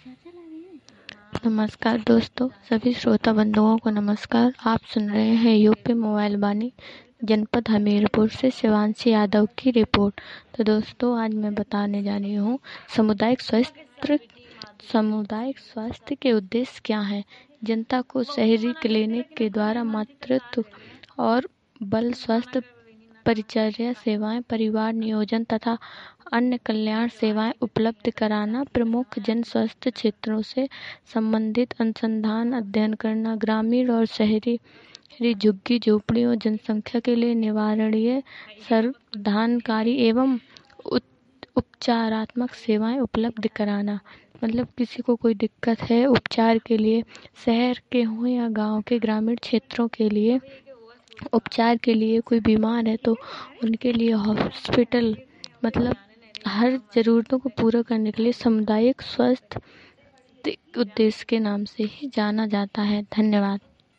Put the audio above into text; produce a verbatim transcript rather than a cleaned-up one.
नमस्कार दोस्तों, सभी श्रोता बंधुओं को नमस्कार। आप सुन रहे हैं यूपी मोबाइल वाणी जनपद हमीरपुर से शिवांशी यादव की रिपोर्ट। तो दोस्तों, आज मैं बताने जा रही हूँ सामुदायिक स्वास्थ्य सामुदायिक स्वास्थ्य के उद्देश्य क्या हैं। जनता को शहरी क्लिनिक के द्वारा मातृत्व और बाल स्वास्थ्य परिचर्या सेवाएं, परिवार नियोजन तथा अन्य कल्याण सेवाएं उपलब्ध कराना, प्रमुख जन स्वास्थ्य क्षेत्रों से संबंधित अनुसंधान अध्ययन करना, ग्रामीण और शहरी झुग्गी झोपड़ियों जनसंख्या के लिए निवारणीय समाधानकारी एवं उपचारात्मक सेवाएं उपलब्ध कराना। मतलब किसी को कोई दिक्कत है उपचार के लिए, शहर के हों या गांव के ग्रामीण क्षेत्रों के लिए उपचार के लिए कोई बीमार है तो उनके लिए हॉस्पिटल, मतलब हर ज़रूरतों को पूरा करने के लिए सामुदायिक स्वास्थ्य उद्देश्य के नाम से ही जाना जाता है। धन्यवाद।